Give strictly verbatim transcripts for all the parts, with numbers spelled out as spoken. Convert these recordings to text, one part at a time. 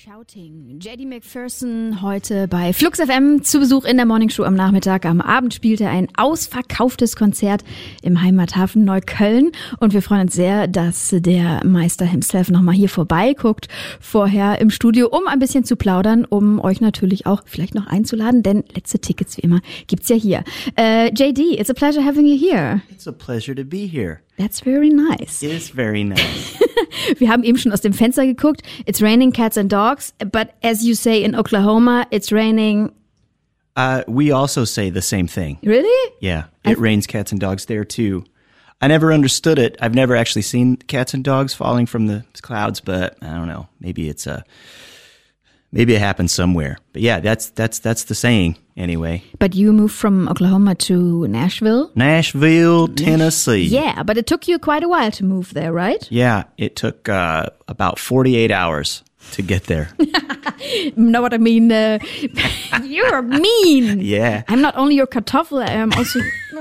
Shouting. J D McPherson heute bei Flux F M zu Besuch in der Morningshow am Nachmittag. Am Abend spielt er ein ausverkauftes Konzert im Heimathafen Neukölln. Und wir freuen uns sehr, dass der Meister himself nochmal hier vorbeiguckt, vorher im Studio, um ein bisschen zu plaudern, um euch natürlich auch vielleicht noch einzuladen, denn letzte Tickets wie immer gibt's ja hier. Uh, J D, it's a pleasure having you here. It's a pleasure to be here. That's very nice. It is very nice. Wir haben eben schon aus dem Fenster geguckt. It's raining cats and dogs, but as you say in Oklahoma, it's raining... Uh, we also say the same thing. Really? Yeah, it I... rains cats and dogs there too. I never understood it. I've never actually seen cats and dogs falling from the clouds, but I don't know. Maybe it's a... Maybe it happens somewhere. But yeah, that's that's that's the saying anyway. But you moved from Oklahoma to Nashville? Nashville, Tennessee. Yeah, but it took you quite a while to move there, right? Yeah, it took uh, about forty-eight hours to get there. Know what I mean? Uh, you're mean. Yeah. I'm not only your Kartoffel, I'm also...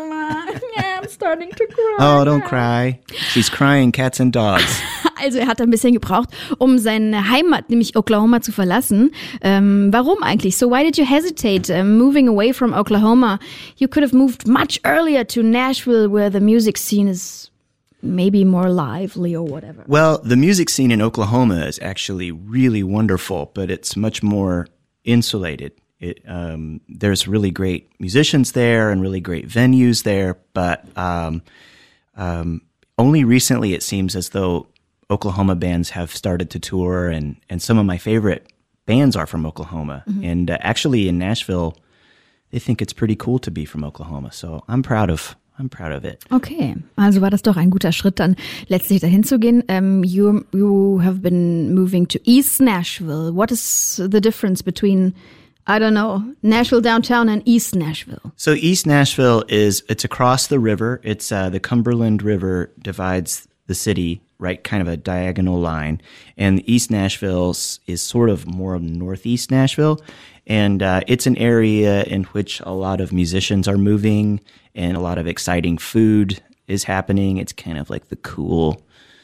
I'm starting to cry. Oh, don't cry. She's crying cats and dogs. Also er hat ein bisschen gebraucht, um seine Heimat, nämlich Oklahoma, zu verlassen. Ähm, warum eigentlich? So why did you hesitate um, moving away from Oklahoma? You could have moved much earlier to Nashville, where the music scene is maybe more lively or whatever. Well, the music scene in Oklahoma is actually really wonderful, but it's much more insulated. It, um, there's really great musicians there and really great venues there, but um, um, only recently it seems as though Oklahoma bands have started to tour, and, and some of my favorite bands are from Oklahoma. Mm-hmm. And uh, actually in Nashville, they think it's pretty cool to be from Oklahoma. So I'm proud of I'm proud of it. Okay, also war das doch ein guter Schritt, dann letztlich dahin zu gehen. Um, you you have been moving to East Nashville. What is the difference between, I don't know, Nashville downtown and East Nashville? So East Nashville is, it's across the river. It's uh, the Cumberland River divides the city, right, kind of a diagonal line. And East Nashville is sort of more of northeast Nashville. And uh, it's an area in which a lot of musicians are moving and a lot of exciting food is happening. It's kind of like the cool,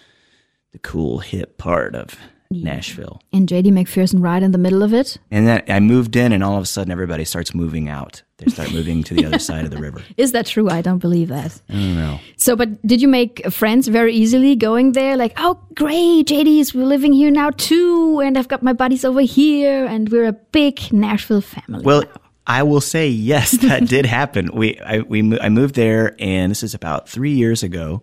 the cool hip part of Nashville. And J D McPherson right in the middle of it. And then I moved in and all of a sudden everybody starts moving out. They start moving to the other side of the river. Is that true? I don't believe that. I don't know. So, but did you make friends very easily going there? Like, oh, great, J D's, we're living here now too. And I've got my buddies over here. And we're a big Nashville family. Well, now. I will say, yes, that did happen. We, I, we, I moved there and this is about three years ago.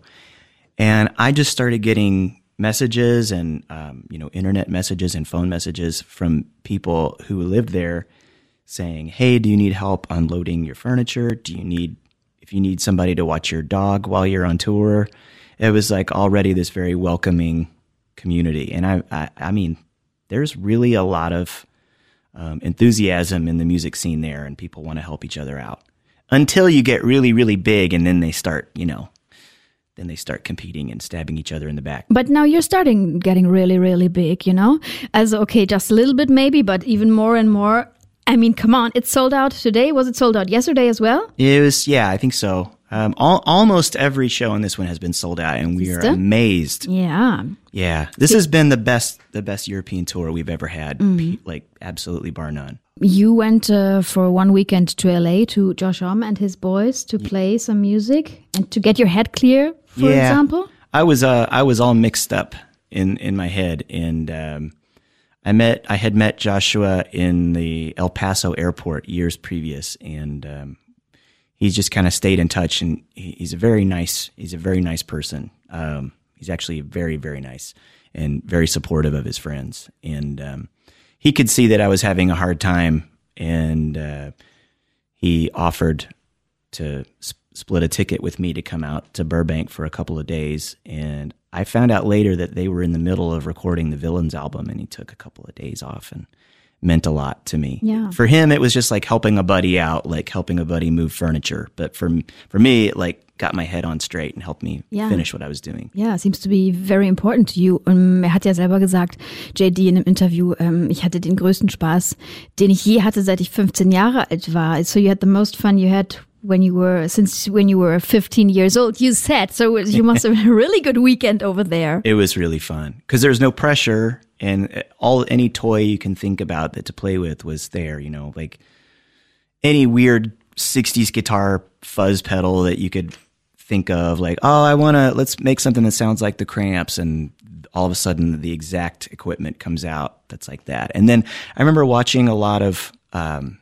And I just started getting messages and, um, you know, internet messages and phone messages from people who lived there saying, hey, do you need help unloading your furniture? Do you need, if you need somebody to watch your dog while you're on tour? It was like already this very welcoming community. And I, I, I mean, there's really a lot of um, enthusiasm in the music scene there and people want to help each other out until you get really, really big and then they start, you know, then they start competing and stabbing each other in the back. But now you're starting getting really, really big, you know? As okay, just a little bit maybe, but even more and more. I mean, come on, it's sold out today. Was it sold out yesterday as well? It was, yeah, I think so. Um, all, almost every show on this one has been sold out, and we are amazed. Yeah. Yeah. This has been the best the best European tour we've ever had, mm. like absolutely bar none. You went uh, for one weekend to L A to Josh Homme and his boys to play some music and to get your head clear, for yeah. example? I was uh, I was all mixed up in, in my head, and um, I met I had met Joshua in the El Paso airport years previous, and um, he's just kind of stayed in touch, and he, he's a very nice he's a very nice person. Um, he's actually very very nice and very supportive of his friends, and um, he could see that I was having a hard time, and uh, he offered to sp- split a ticket with me to come out to Burbank for a couple of days, and I found out later that they were in the middle of recording the Villains album, and he took a couple of days off, and meant a lot to me. Yeah. For him, it was just like helping a buddy out, like helping a buddy move furniture. But for for me, it like got my head on straight and helped me yeah. finish what I was doing. Yeah, seems to be very important to you. Um, er hat ja selber gesagt, J D in einem Interview, um, ich hatte den größten Spaß, den ich je hatte, seit ich fünfzehn Jahre alt war. So you had the most fun you had when you were, since when you were fifteen years old, you said. So you must have had a really good weekend over there. It was really fun because there's no pressure, and all any toy you can think about that to play with was there. You know, like any weird sixties guitar fuzz pedal that you could think of, like, oh, I want to, let's make something that sounds like the Cramps, and all of a sudden the exact equipment comes out that's like that. And then I remember watching a lot of, um,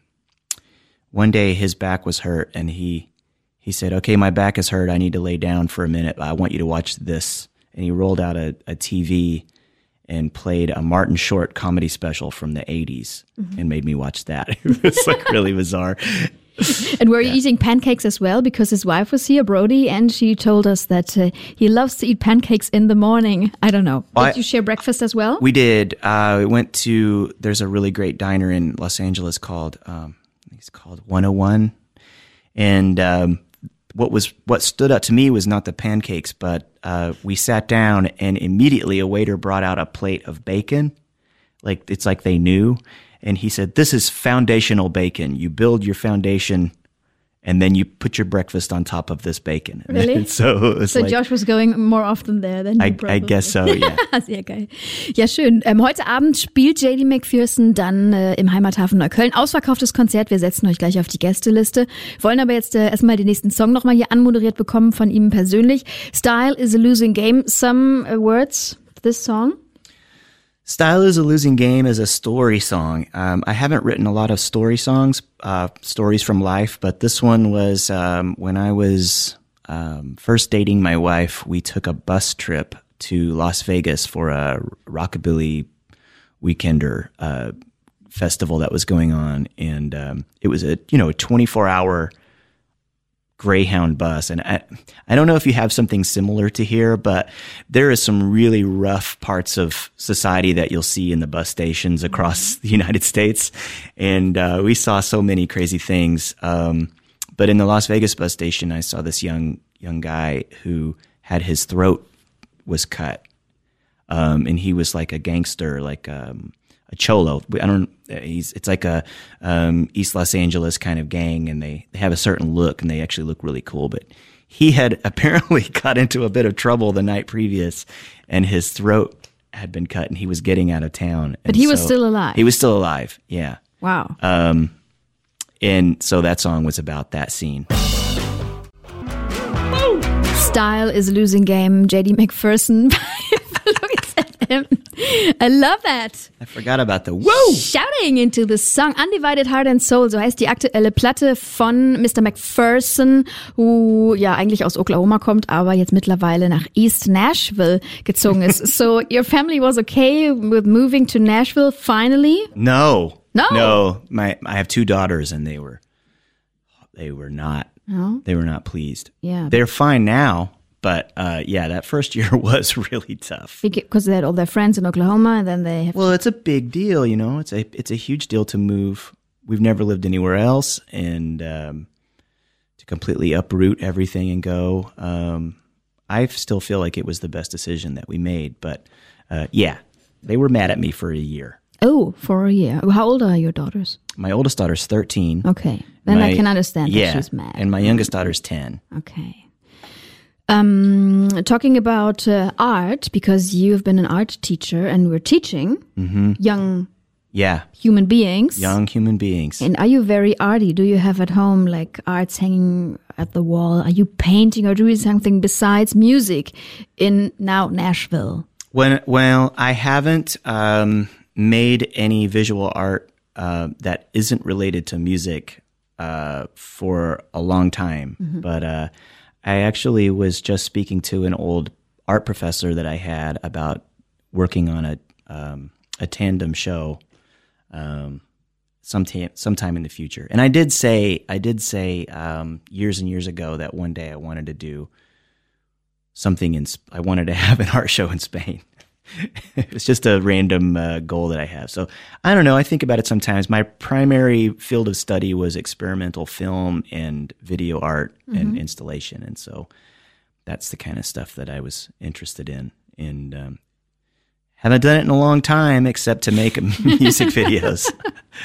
one day his back was hurt, and he he said, okay, my back is hurt. I need to lay down for a minute. I want you to watch this. And he rolled out a, a T V and played a Martin Short comedy special from the eighties mm-hmm. and made me watch that. It was like really bizarre. And were you yeah. eating pancakes as well? Because his wife was here, Brody, and she told us that uh, he loves to eat pancakes in the morning. I don't know. Did well, I, you share breakfast as well? We did. Uh, we went to, there's a really great diner in Los Angeles called, um, it's called one oh one. And um, what was what stood out to me was not the pancakes, but uh, we sat down and immediately a waiter brought out a plate of bacon. Like, it's like they knew. And he said, this is foundational bacon. You build your foundation and then you put your breakfast on top of this bacon. Really? so it was so like, Josh was going more often there than you I, probably. I guess so, yeah. Sehr geil. Ja, schön. Ähm, heute Abend spielt J D McPherson dann äh, im Heimathafen Neukölln. Ausverkauftes Konzert. Wir setzen euch gleich auf die Gästeliste. Wollen aber jetzt äh, erstmal den nächsten Song nochmal hier anmoderiert bekommen von ihm persönlich. Style is a losing game. Some uh, words, this song? Style is a Losing Game is a story song. Um, I haven't written a lot of story songs, uh, stories from life, but this one was um, when I was um, first dating my wife, we took a bus trip to Las Vegas for a rockabilly weekender uh, festival that was going on. And um, it was a, you know, a twenty-four hour Greyhound bus. And I, I don't know if you have something similar to here, but there is some really rough parts of society that you'll see in the bus stations across the United States. And uh, we saw so many crazy things. Um, but in the Las Vegas bus station, I saw this young young guy who had his throat was cut. Um, and he was like a gangster, like um, a cholo. I don't. He's. It's like a um, East Los Angeles kind of gang, and they, they have a certain look, and they actually look really cool. But he had apparently got into a bit of trouble the night previous, and his throat had been cut, and he was getting out of town. But he so was still alive. He was still alive. Yeah. Wow. Um, and so that song was about that scene. Style is a losing game. J D McPherson. I love that. I forgot about the woo! Shouting into the song Undivided Heart and Soul, so heißt die aktuelle Platte von Mister McPherson, wo ja eigentlich aus Oklahoma kommt, aber jetzt mittlerweile nach East Nashville gezogen ist. So your family was okay with moving to Nashville finally? No. No? No. My I have two daughters and they were they were not no? they were not pleased. Yeah. They're fine now. But uh, yeah, that first year was really tough. Because they had all their friends in Oklahoma, and then they have. Well, it's a big deal, you know. It's a it's a huge deal to move. We've never lived anywhere else, and um, to completely uproot everything and go. Um, I still feel like it was the best decision that we made. But uh, yeah, they were mad at me for a year. Oh, for a year. How old are your daughters? My oldest daughter's thirteen. Okay, then my, I can understand yeah, that she's mad. And my youngest daughter's ten. Okay. Um, talking about uh, art, because you've been an art teacher and we're teaching mm-hmm. young yeah. human beings. Young human beings. And are you very arty? Do you have at home like arts hanging at the wall? Are you painting or doing something besides music in now Nashville? When, well, I haven't um, made any visual art uh, that isn't related to music uh, for a long time. Mm-hmm. But uh I actually was just speaking to an old art professor that I had about working on a um, a tandem show um, sometime sometime in the future. And I did say I did say um, years and years ago that one day I wanted to do something in. I wanted to have an art show in Spain. It's just a random uh, goal that I have. So I don't know. I think about it sometimes. My primary field of study was experimental film and video art mm-hmm. and installation. And so that's the kind of stuff that I was interested in. And um, haven't done it in a long time except to make music videos.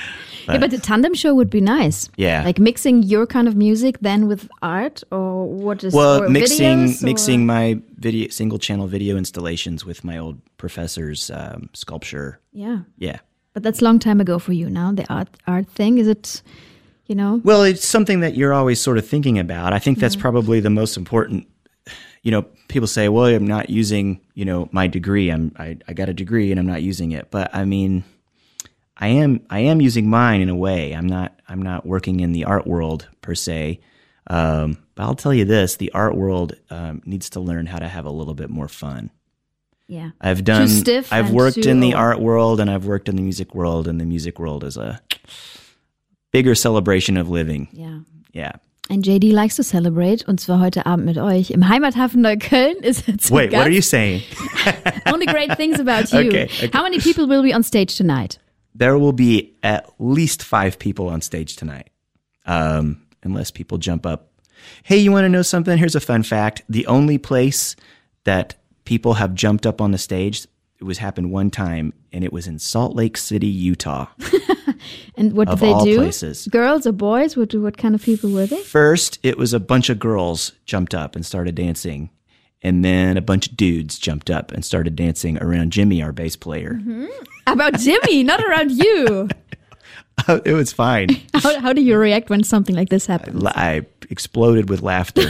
But, yeah, but the tandem show would be nice. Yeah. Like mixing your kind of music then with art, or what is well, or mixing videos, mixing or? my video single channel video installations with my old professor's um, sculpture. Yeah. Yeah. But that's a long time ago for you now, the art art thing. Is it, you know? Well, it's something that you're always sort of thinking about. I think that's Yeah. probably the most important. You know, people say, well, I'm not using, you know, my degree. I'm, I, I got a degree and I'm not using it. But I mean, I am, I am using mine in a way. I'm not, I'm not working in the art world per se. Um, but I'll tell you this, the art world um, needs to learn how to have a little bit more fun. Yeah. I've done, Too stiff I've and worked too in the old. art world and I've worked in the music world, and the music world is a bigger celebration of living. Yeah. Yeah. And J D likes to celebrate, und zwar heute Abend mit euch. Im Heimathafen Neukölln ist er zu Wait, Gast. what are you saying? Only great things about you. Okay, okay. How many people will be on stage tonight? There will be at least five people on stage tonight, um, unless people jump up. Hey, you want to know something? Here's a fun fact. The only place that people have jumped up on the stage, it was happened one time, and it was in Salt Lake City, Utah. And what Of did they all do? places. Girls or boys? What, what kind of people were they? First, it was a bunch of girls jumped up and started dancing. And then a bunch of dudes jumped up and started dancing around Jimmy, our bass player. Mm-hmm. About Jimmy, not around you. It was fine. How, how do you react when something like this happens? I exploded with laughter.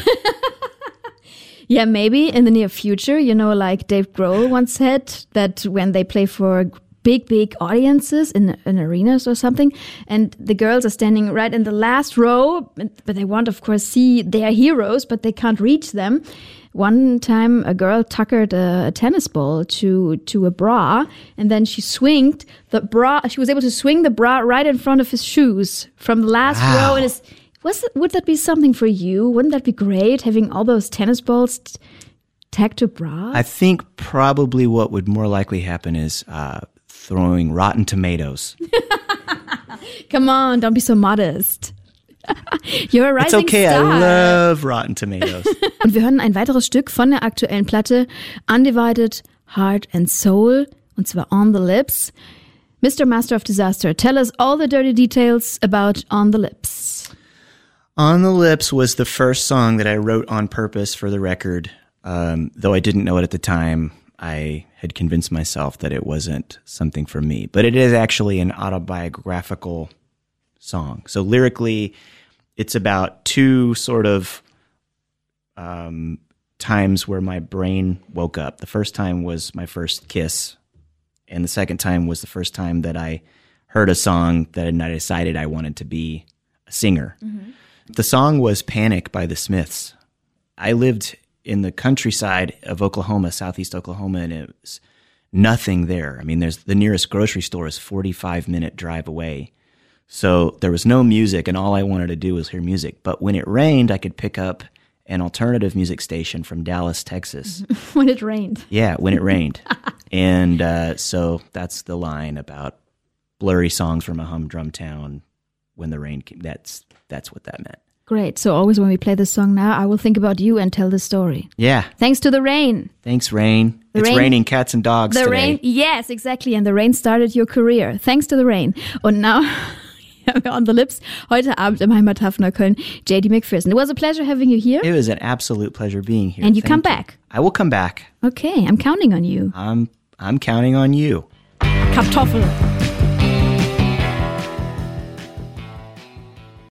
Yeah, maybe in the near future, you know, like Dave Grohl once said that when they play for big, big audiences in, in arenas or something, and the girls are standing right in the last row, but they want, of course, see their heroes, but they can't reach them. One time, a girl tuckered a, a tennis ball to to a bra, and then she swinged the bra. She was able to swing the bra right in front of his shoes from the last Wow. row. And it's, was it, would that be something for you? Wouldn't that be great, having all those tennis balls t- tagged to bras? I think probably what would more likely happen is uh, throwing rotten tomatoes. Come on, don't be so modest. You're a It's rising okay, star. I love rotten tomatoes. Und wir hören ein weiteres Stück von der aktuellen Platte Undivided Heart and Soul, und zwar On the Lips. Mister Master of Disaster, tell us all the dirty details about On the Lips. On the Lips was the first song that I wrote on purpose for the record. Um, though I didn't know it at the time, I had convinced myself that it wasn't something for me. But it is actually an autobiographical song. So lyrically, it's about two sort of um, times where my brain woke up. The first time was my first kiss, and the second time was the first time that I heard a song that I decided I wanted to be a singer. Mm-hmm. The song was Panic by the Smiths. I lived in the countryside of Oklahoma, southeast Oklahoma, and it was nothing there. I mean, there's the nearest grocery store is forty-five minute drive away. So there was no music, and all I wanted to do was hear music. But when it rained, I could pick up an alternative music station from Dallas, Texas. When it rained. Yeah, when it rained. And uh, so that's the line about blurry songs from a humdrum town when the rain came. That's, that's what that meant. Great. So always when we play this song now, I will think about you and tell the story. Yeah. Thanks to the rain. Thanks, rain. The it's rain- raining cats and dogs The today. rain, yes, exactly. And the rain started your career. Thanks to the rain. Und now, On the Lips, heute Abend im Heimathafen Neukölln, J D McPherson. It was a pleasure having you here. It was an absolute pleasure being here. And you Thank come back. I will come back. Okay, I'm counting on you. I'm I'm counting on you. Kartoffel.